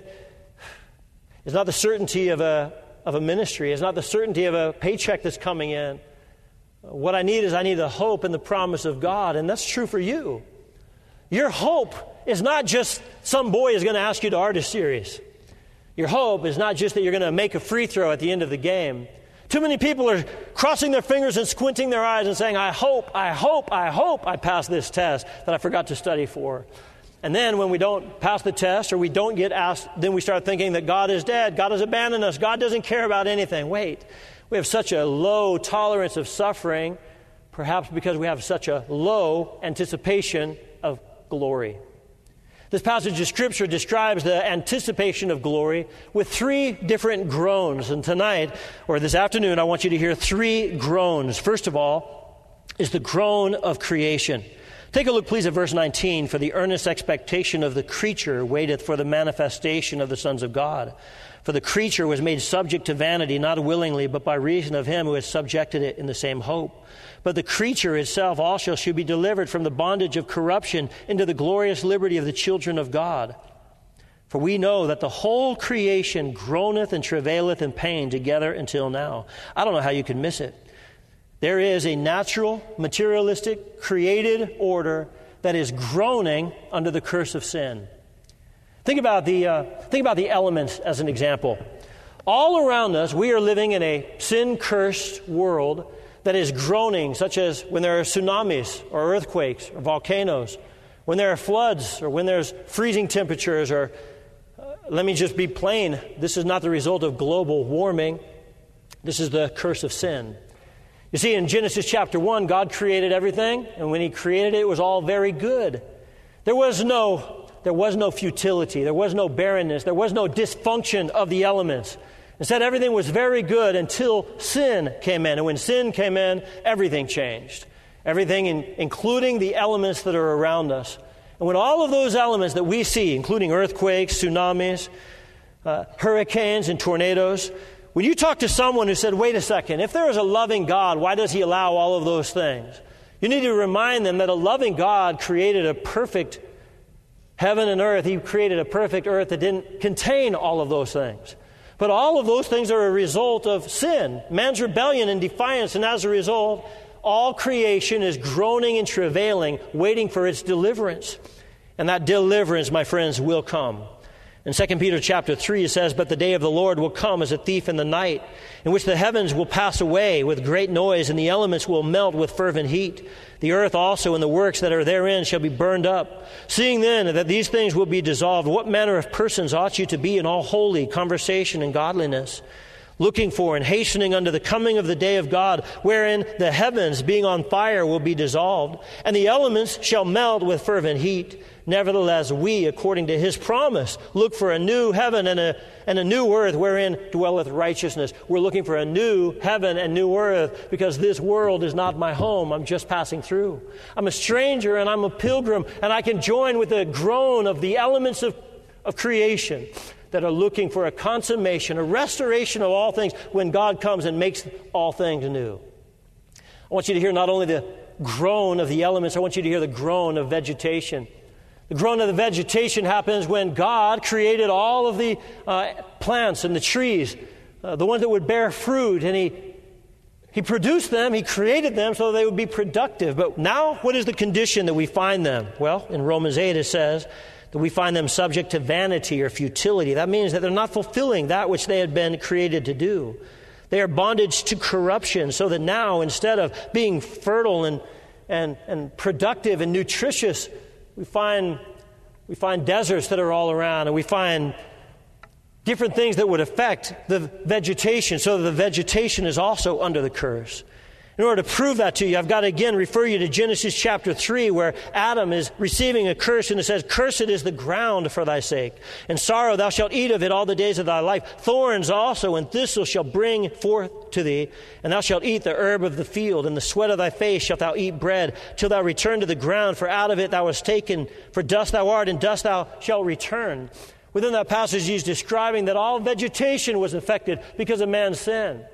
it's not the certainty of a, of a ministry. It's not the certainty of a paycheck that's coming in. What I need is I need the hope and the promise of God, and that's true for you. Your hope is not just some boy is going to ask you to art a series. Your hope is not just that you're going to make a free throw at the end of the game. Too many people are crossing their fingers and squinting their eyes and saying, I hope, I hope, I hope I pass this test that I forgot to study for. And then when we don't pass the test or we don't get asked, then we start thinking that God is dead, God has abandoned us, God doesn't care about anything. Wait, we have such a low tolerance of suffering, perhaps because we have such a low anticipation of glory. This passage of Scripture describes the anticipation of glory with three different groans. And tonight, or this afternoon, I want you to hear three groans. First of all is the groan of creation. Take a look, please, at verse nineteen. For the earnest expectation of the creature waiteth for the manifestation of the sons of God. For the creature was made subject to vanity, not willingly, but by reason of him who has subjected it in the same hope. But the creature itself also should be delivered from the bondage of corruption into the glorious liberty of the children of God. For we know that the whole creation groaneth and travaileth in pain together until now. I don't know how you can miss it. There is a natural, materialistic, created order that is groaning under the curse of sin. Think about the uh, think about the elements as an example. All around us, we are living in a sin-cursed world that is groaning, such as when there are tsunamis or earthquakes or volcanoes, when there are floods or when there's freezing temperatures, or uh, let me just be plain, this is not the result of global warming. This is the curse of sin. You see, in Genesis chapter one, God created everything, and when he created it, it was all very good. There was no, there was no futility, there was no barrenness, there was no dysfunction of the elements. Instead, everything was very good until sin came in. And when sin came in, everything changed. Everything, in, including the elements that are around us. And when all of those elements that we see, including earthquakes, tsunamis, uh, hurricanes, and tornadoes, when you talk to someone who said, wait a second, if there is a loving God, why does he allow all of those things? You need to remind them that a loving God created a perfect heaven and earth. He created a perfect earth that didn't contain all of those things. But all of those things are a result of sin, man's rebellion and defiance, and as a result, all creation is groaning and travailing, waiting for its deliverance. And that deliverance, my friends, will come. In Second Peter chapter three, it says, but the day of the Lord will come as a thief in the night, in which the heavens will pass away with great noise, and the elements will melt with fervent heat. The earth also and the works that are therein shall be burned up. Seeing then that these things will be dissolved, what manner of persons ought you to be in all holy conversation and godliness, looking for and hastening unto the coming of the day of God, wherein the heavens, being on fire, will be dissolved, and the elements shall melt with fervent heat. Nevertheless, we, according to his promise, look for a new heaven and a, and a new earth wherein dwelleth righteousness. We're looking for a new heaven and new earth because this world is not my home. I'm just passing through. I'm a stranger and I'm a pilgrim, and I can join with the groan of the elements of, of creation that are looking for a consummation, a restoration of all things when God comes and makes all things new. I want you to hear not only the groan of the elements, I want you to hear the groan of vegetation. The groan of the vegetation happens when God created all of the uh, plants and the trees, uh, the ones that would bear fruit, and He He produced them, He created them so they would be productive. But now, what is the condition that we find them? Well, in Romans eight it says that we find them subject to vanity or futility. That means that they're not fulfilling that which they had been created to do. They are bondage to corruption, so that now, instead of being fertile and and, and productive and nutritious, we find we find deserts that are all around, and we find different things that would affect the vegetation, so that the vegetation is also under the curse. In order to prove that to you, I've got to again refer you to Genesis chapter three, where Adam is receiving a curse, and it says, "Cursed is the ground for thy sake. In sorrow thou shalt eat of it all the days of thy life. Thorns also and thistles shall bring forth to thee, and thou shalt eat the herb of the field. In the sweat of thy face shalt thou eat bread, till thou return to the ground, for out of it thou wast taken. For dust thou art, and dust thou shalt return." Within that passage, he's describing that all vegetation was affected because of man's sin.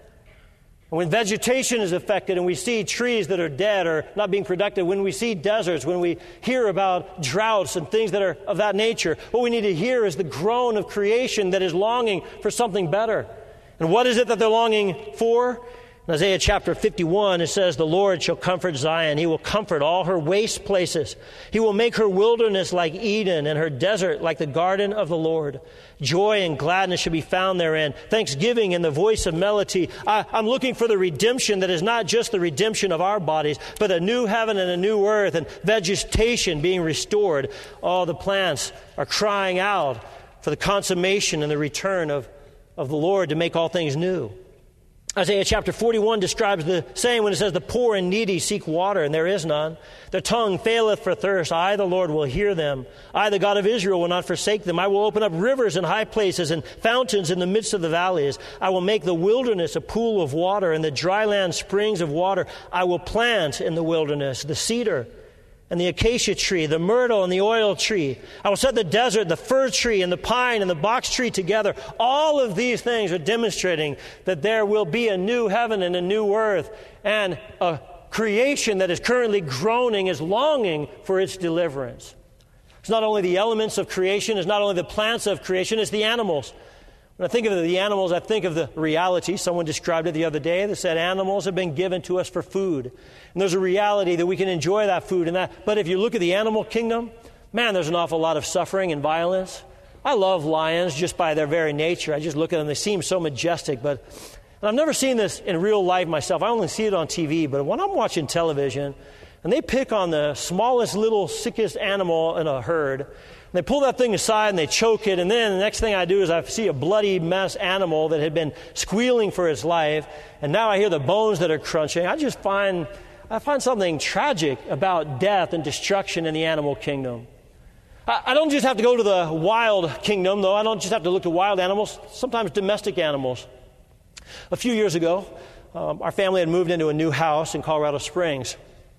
When vegetation is affected and we see trees that are dead or not being productive, when we see deserts, when we hear about droughts and things that are of that nature, what we need to hear is the groan of creation that is longing for something better. And what is it that they're longing for? In Isaiah chapter fifty-one, it says, "The Lord shall comfort Zion. He will comfort all her waste places. He will make her wilderness like Eden and her desert like the garden of the Lord. Joy and gladness shall be found therein, thanksgiving and the voice of melody." I, I'm looking for the redemption that is not just the redemption of our bodies, but a new heaven and a new earth and vegetation being restored. All the plants are crying out for the consummation and the return of, of the Lord to make all things new. Isaiah chapter forty-one describes the same when it says, "The poor and needy seek water, and there is none. Their tongue faileth for thirst. I, the Lord, will hear them. I, the God of Israel, will not forsake them. I will open up rivers in high places and fountains in the midst of the valleys. I will make the wilderness a pool of water, and the dry land springs of water. I will plant in the wilderness the cedar and the acacia tree, the myrtle and the oil tree. I will set the desert, the fir tree, and the pine and the box tree together." All of these things are demonstrating that there will be a new heaven and a new earth, and a creation that is currently groaning is longing for its deliverance. It's not only the elements of creation, it's not only the plants of creation, it's the animals. When I think of the animals, I think of the reality. Someone described it the other day. They said animals have been given to us for food. And there's a reality that we can enjoy that food and that. But if you look at the animal kingdom, man, there's an awful lot of suffering and violence. I love lions just by their very nature. I just look at them. They seem so majestic. But and I've never seen this in real life myself. I only see it on T V. But when I'm watching television and they pick on the smallest, little, sickest animal in a herd, they pull that thing aside and they choke it, and then the next thing I do is I see a bloody mess animal that had been squealing for its life, and now I hear the bones that are crunching. I just find I find something tragic about death and destruction in the animal kingdom. I, I don't just have to go to the wild kingdom, though. I don't just have to look to wild animals, sometimes domestic animals. A few years ago, um, our family had moved into a new house in Colorado Springs.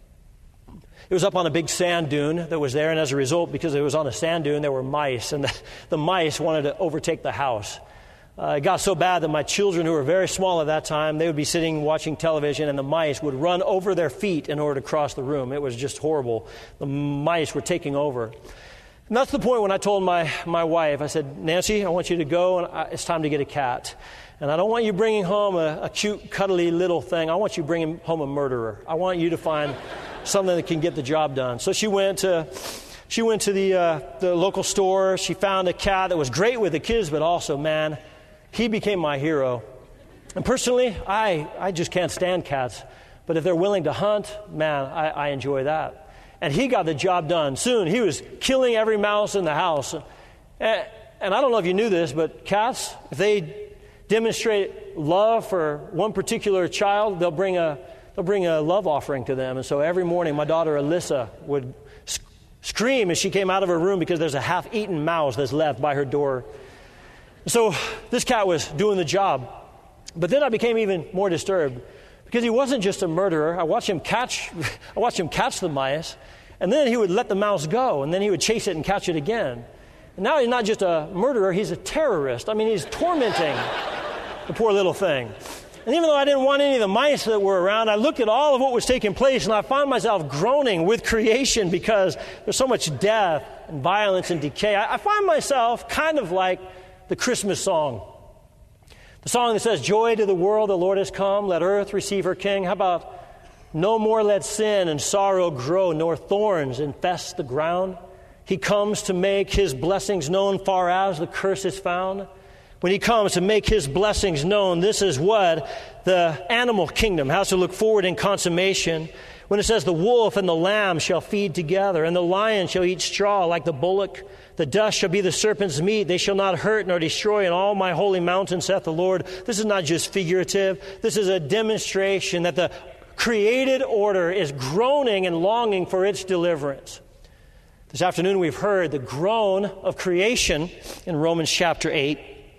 It was up on a big sand dune that was there, and as a result, because it was on a sand dune, there were mice, and the, the mice wanted to overtake the house. Uh, it got so bad that my children, who were very small at that time, they would be sitting watching television, and the mice would run over their feet in order to cross the room. It was just horrible. The mice were taking over. And that's the point when I told my, my wife, I said, "Nancy, I want you to go, and I, it's time to get a cat. And I don't want you bringing home a, a cute, cuddly little thing. I want you bringing home a murderer. I want you to find something that can get the job done." So she went to she went to the uh, the local store. She found a cat that was great with the kids, but also, man, he became my hero. And personally, I, I just can't stand cats. But if they're willing to hunt, man, I, I enjoy that. And he got the job done. Soon, he was killing every mouse in the house. And, and I don't know if you knew this, but cats, if they demonstrate love for one particular child, they'll bring a they'll bring a love offering to them. And so every morning, my daughter Alyssa would sc- scream as she came out of her room because there's a half-eaten mouse that's left by her door. So this cat was doing the job. But then I became even more disturbed because he wasn't just a murderer. I watched him catch I watched him catch the mice, and then he would let the mouse go, and then he would chase it and catch it again. And now he's not just a murderer, he's a terrorist. I mean, he's tormenting the poor little thing. And even though I didn't want any of the mice that were around, I looked at all of what was taking place, and I found myself groaning with creation because there's so much death and violence and decay. I, I find myself kind of like the Christmas song. The song that says, "Joy to the world, the Lord has come. Let earth receive her King." How about, "No more let sin and sorrow grow, nor thorns infest the ground. He comes to make his blessings known far as the curse is found." When he comes to make his blessings known, this is what the animal kingdom has to look forward in consummation. When it says, "The wolf and the lamb shall feed together, and the lion shall eat straw like the bullock. The dust shall be the serpent's meat. They shall not hurt nor destroy in all my holy mountain, saith the Lord." This is not just figurative. This is a demonstration that the created order is groaning and longing for its deliverance. This afternoon we've heard the groan of creation in Romans chapter eight.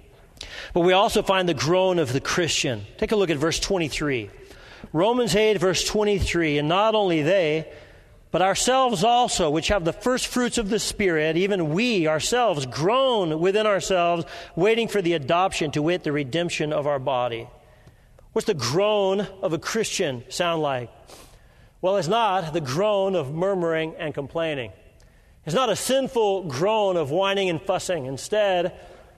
But we also find the groan of the Christian. Take a look at verse twenty-three. Romans eight, verse twenty-three. "And not only they, but ourselves also, which have the first fruits of the Spirit, even we ourselves groan within ourselves, waiting for the adoption, to wit, the redemption of our body." What's the groan of a Christian sound like? Well, it's not the groan of murmuring and complaining. It's not a sinful groan of whining and fussing. Instead,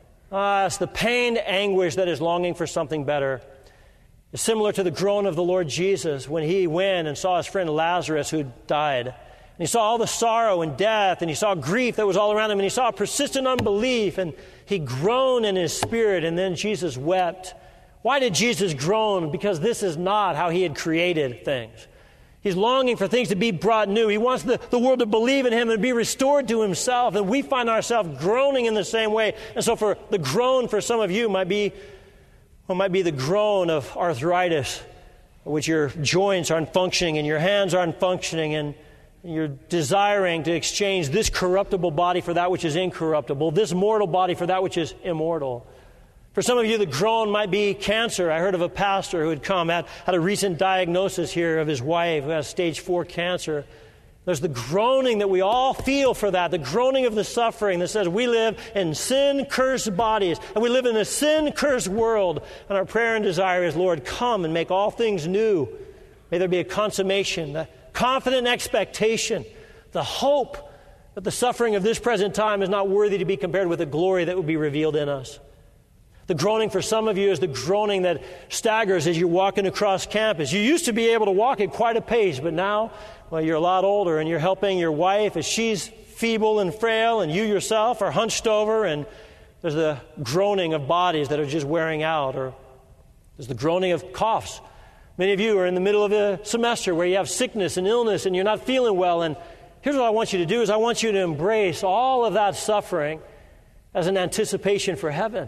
uh, it's the pained anguish that is longing for something better. It's similar to the groan of the Lord Jesus when he went and saw his friend Lazarus who died. And he saw all the sorrow and death, and he saw grief that was all around him, and he saw persistent unbelief, and he groaned in his spirit, and then Jesus wept. Why did Jesus groan? Because this is not how he had created things. He's longing for things to be brought new. He wants the, the world to believe in him and be restored to himself. And we find ourselves groaning in the same way. And so for the groan for some of you might be, well, might be the groan of arthritis, which your joints aren't functioning and your hands aren't functioning, and you're desiring to exchange this corruptible body for that which is incorruptible, this mortal body for that which is immortal. For some of you, the groan might be cancer. I heard of a pastor who had come, had, had a recent diagnosis here of his wife who has stage four cancer. There's the groaning that we all feel for that, the groaning of the suffering that says we live in sin-cursed bodies, and we live in a sin-cursed world. And our prayer and desire is, Lord, come and make all things new. May there be a consummation, the confident expectation, the hope that the suffering of this present time is not worthy to be compared with the glory that will be revealed in us. The groaning for some of you is the groaning that staggers as you're walking across campus. You used to be able to walk at quite a pace, but now, well, you're a lot older and you're helping your wife as she's feeble and frail, and you yourself are hunched over, and there's the groaning of bodies that are just wearing out, or there's the groaning of coughs. Many of you are in the middle of a semester where you have sickness and illness and you're not feeling well, and here's what I want you to do is I want you to embrace all of that suffering as an anticipation for heaven.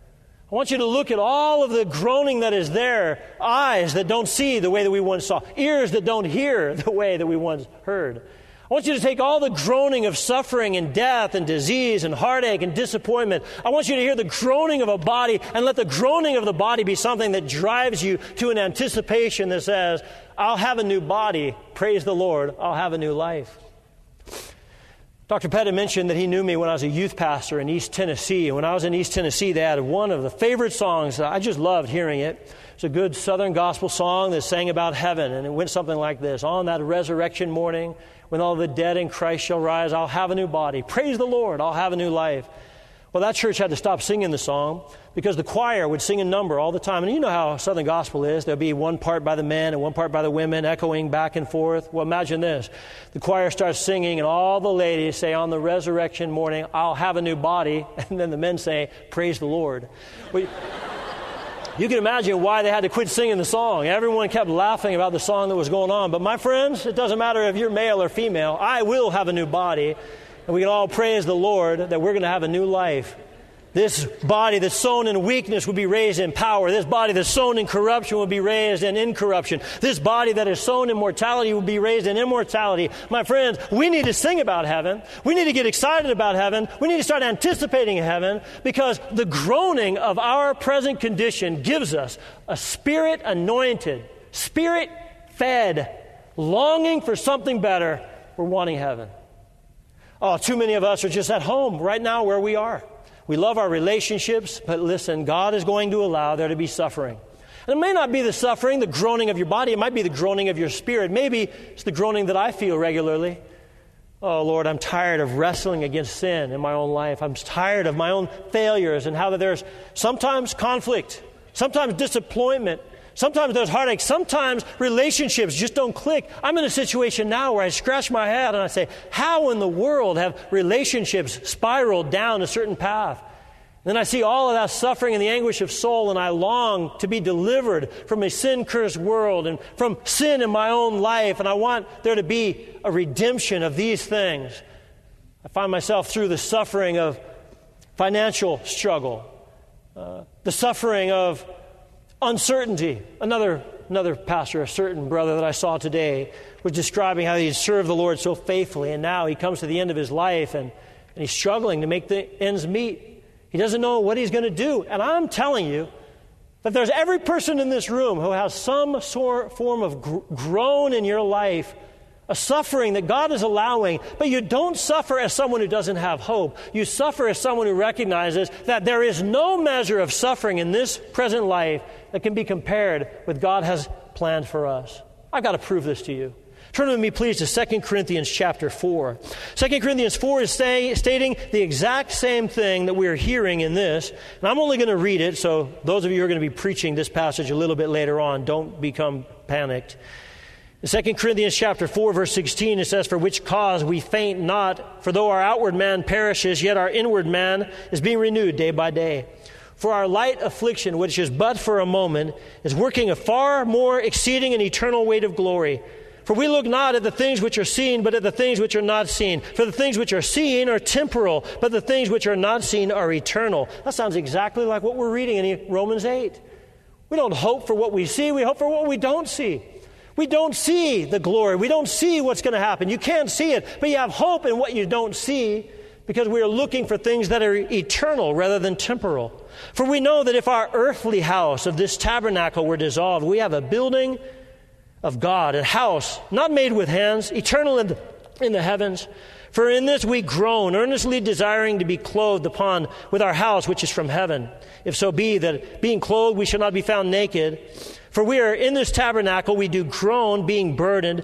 I want you to look at all of the groaning that is there, eyes that don't see the way that we once saw, ears that don't hear the way that we once heard. I want you to take all the groaning of suffering and death and disease and heartache and disappointment. I want you to hear the groaning of a body, and let the groaning of the body be something that drives you to an anticipation that says, I'll have a new body, praise the Lord, I'll have a new life. Doctor Pettit mentioned that he knew me when I was a youth pastor in East Tennessee. And when I was in East Tennessee, they had one of the favorite songs. I just loved hearing it. It's a good Southern gospel song that sang about heaven. And it went something like this. On that resurrection morning, when all the dead in Christ shall rise, I'll have a new body. Praise the Lord, I'll have a new life. Well, that church had to stop singing the song because the choir would sing a number all the time. And you know how Southern gospel is. There'll be one part by the men and one part by the women, echoing back and forth. Well, imagine this. The choir starts singing, and all the ladies say, on the resurrection morning, I'll have a new body. And then the men say, praise the Lord. Well, you can imagine why they had to quit singing the song. Everyone kept laughing about the song that was going on. But my friends, it doesn't matter if you're male or female. I will have a new body. And we can all praise the Lord that we're going to have a new life This body that's sown in weakness would be raised in power. This body that's sown in corruption would be raised in incorruption. This body that is sown in mortality would be raised in immortality. My friends, we need to sing about heaven. We need to get excited about heaven. We need to start anticipating heaven, because the groaning of our present condition gives us a spirit-anointed, spirit-fed, longing for something better. We're wanting heaven. Oh, too many of us are just at home right now where we are. We love our relationships, but listen, God is going to allow there to be suffering. And it may not be the suffering, the groaning of your body. It might be the groaning of your spirit. Maybe it's the groaning that I feel regularly. Oh, Lord, I'm tired of wrestling against sin in my own life. I'm tired of my own failures and how that there's sometimes conflict, sometimes disappointment, sometimes there's heartache, sometimes relationships just don't click. I'm in a situation now where I scratch my head and I say, how in the world have relationships spiraled down a certain path? And then I see all of that suffering and the anguish of soul, and I long to be delivered from a sin-cursed world and from sin in my own life, and I want there to be a redemption of these things. I find myself through the suffering of financial struggle, uh, the suffering of uncertainty. Another another pastor, a certain brother that I saw today, was describing how he had served the Lord so faithfully, and now he comes to the end of his life, and, and he's struggling to make the ends meet. He doesn't know what he's going to do. And I'm telling you that there's every person in this room who has some sort form of gr- groan in your life, a suffering that God is allowing, but you don't suffer as someone who doesn't have hope. You suffer as someone who recognizes that there is no measure of suffering in this present life that can be compared with God has planned for us. I've got to prove this to you. Turn with me, please, to Second Corinthians chapter four. Second Corinthians four is say, stating the exact same thing that we're hearing in this. And I'm only going to read it, so those of you who are going to be preaching this passage a little bit later on, don't become panicked. In Second Corinthians chapter four, verse sixteen, it says, "For which cause we faint not, for though our outward man perishes, yet our inward man is being renewed day by day. For our light affliction, which is but for a moment, is working a far more exceeding and eternal weight of glory. For we look not at the things which are seen, but at the things which are not seen. For the things which are seen are temporal, but the things which are not seen are eternal." That sounds exactly like what we're reading in Romans eight. We don't hope for what we see, we hope for what we don't see. We don't see the glory. We don't see what's going to happen. You can't see it, but you have hope in what you don't see, because we are looking for things that are eternal rather than temporal. For we know that if our earthly house of this tabernacle were dissolved, we have a building of God, a house not made with hands, eternal in the, in the heavens. For in this we groan, earnestly desiring to be clothed upon with our house which is from heaven. If so be that being clothed we shall not be found naked. For we are in this tabernacle, we do groan, being burdened,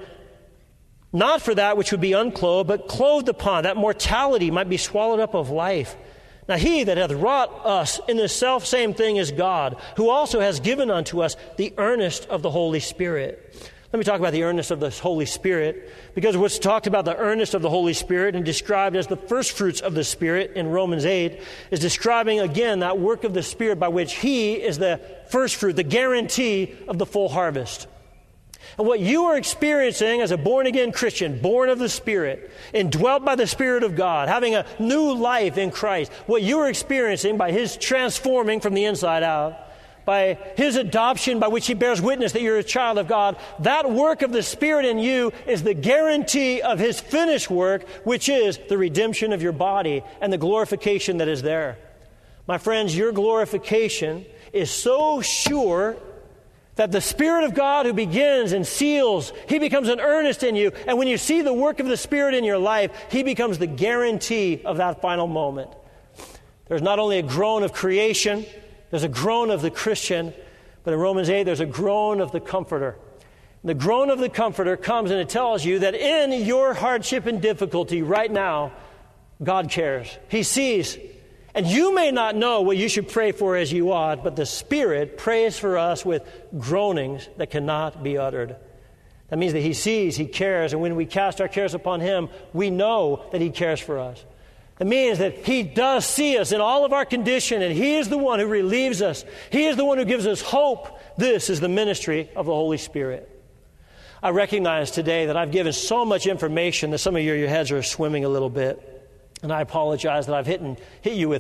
not for that which would be unclothed, but clothed upon, that mortality might be swallowed up of life. Now he that hath wrought us in the selfsame thing is God, who also has given unto us the earnest of the Holy Spirit. Let me talk about the earnest of the Holy Spirit, because what's talked about the earnest of the Holy Spirit and described as the first fruits of the Spirit in Romans eight is describing again that work of the Spirit by which He is the first fruit, the guarantee of the full harvest. And what you are experiencing as a born-again Christian, born of the Spirit, indwelt by the Spirit of God, having a new life in Christ, what you are experiencing by His transforming from the inside out, by His adoption by which He bears witness that you're a child of God, that work of the Spirit in you is the guarantee of His finished work, which is the redemption of your body and the glorification that is there. My friends, your glorification is so sure that the Spirit of God who begins and seals, He becomes an earnest in you. And when you see the work of the Spirit in your life, He becomes the guarantee of that final moment. There's not only a groan of creation, there's a groan of the Christian, but in Romans eight, there's a groan of the Comforter. The groan of the Comforter comes and it tells you that in your hardship and difficulty right now, God cares. He sees. And you may not know what you should pray for as you ought, but the Spirit prays for us with groanings that cannot be uttered. That means that He sees, He cares, and when we cast our cares upon Him, we know that He cares for us. It means that He does see us in all of our condition, and He is the one who relieves us. He is the one who gives us hope. This is the ministry of the Holy Spirit. I recognize today that I've given so much information that some of your, your heads are swimming a little bit. And I apologize that I've hit, and, hit you with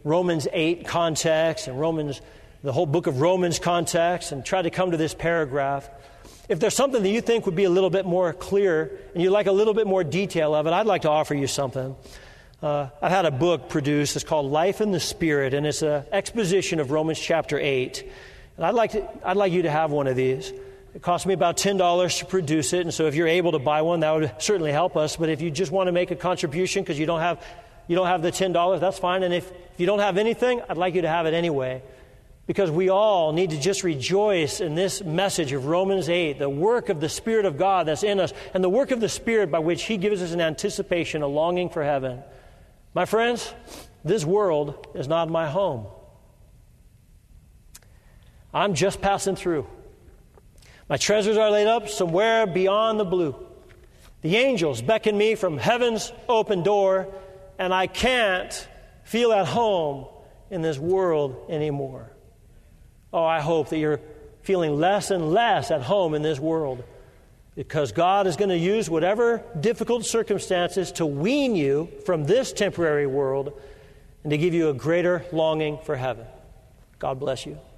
Romans eight context and Romans, the whole book of Romans context, and tried to come to this paragraph. If there's something that you think would be a little bit more clear and you'd like a little bit more detail of it, I'd like to offer you something. Uh, I've had a book produced. It's called Life in the Spirit, and it's an exposition of Romans chapter eight. And I'd like to, I'd like you to have one of these. It cost me about ten dollars to produce it, and so if you're able to buy one, that would certainly help us. But if you just want to make a contribution because you don't have you don't have the ten dollars, that's fine. And if, if you don't have anything, I'd like you to have it anyway. Because we all need to just rejoice in this message of Romans eight, the work of the Spirit of God that's in us, and the work of the Spirit by which He gives us an anticipation, a longing for heaven. My friends, this world is not my home. I'm just passing through. My treasures are laid up somewhere beyond the blue. The angels beckon me from heaven's open door, and I can't feel at home in this world anymore. Oh, I hope that you're feeling less and less at home in this world, because God is going to use whatever difficult circumstances to wean you from this temporary world and to give you a greater longing for heaven. God bless you.